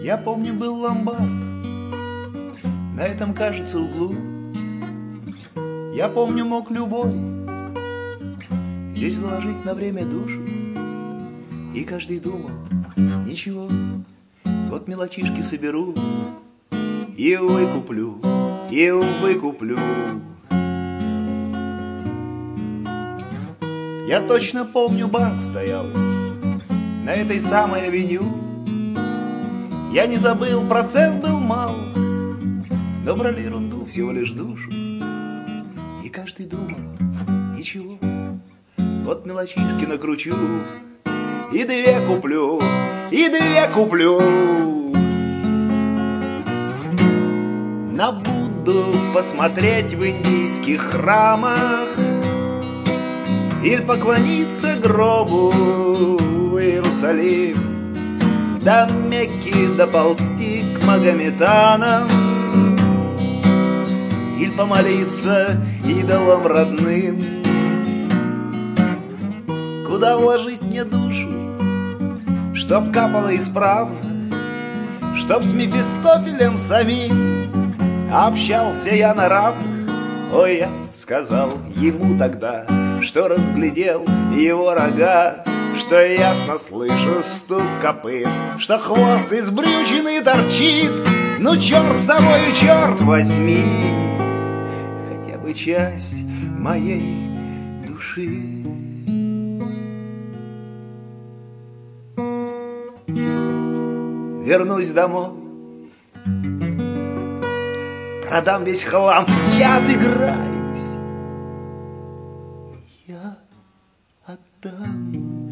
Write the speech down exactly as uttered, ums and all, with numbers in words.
Я помню, был ломбард на этом, кажется, углу. Я помню, мог любой здесь вложить на время душу. И каждый думал, ничего, вот мелочишки соберу и выкуплю, и выкуплю. Я точно помню, банк стоял на этой самой авеню. Я не забыл, процент был мал, но брали ерунду, всего лишь душу. И каждый думал, ничего, вот мелочишки накручу и две куплю, и две куплю. На Будду посмотреть в индийских храмах или поклониться гробу в Иерусалим, до Мекки доползти к магометанам, или помолиться идолам родным. Куда вложить мне душу, чтоб капало исправно, чтоб с Мефистофелем самим общался я на равных? Ой, я сказал ему тогда, что разглядел его рога, что ясно слышу стук копыт, что хвост избрюченный торчит. Ну, черт с тобою, черт возьми, хотя бы часть моей души. Вернусь домой, продам весь хлам, я отыграюсь, я отдам.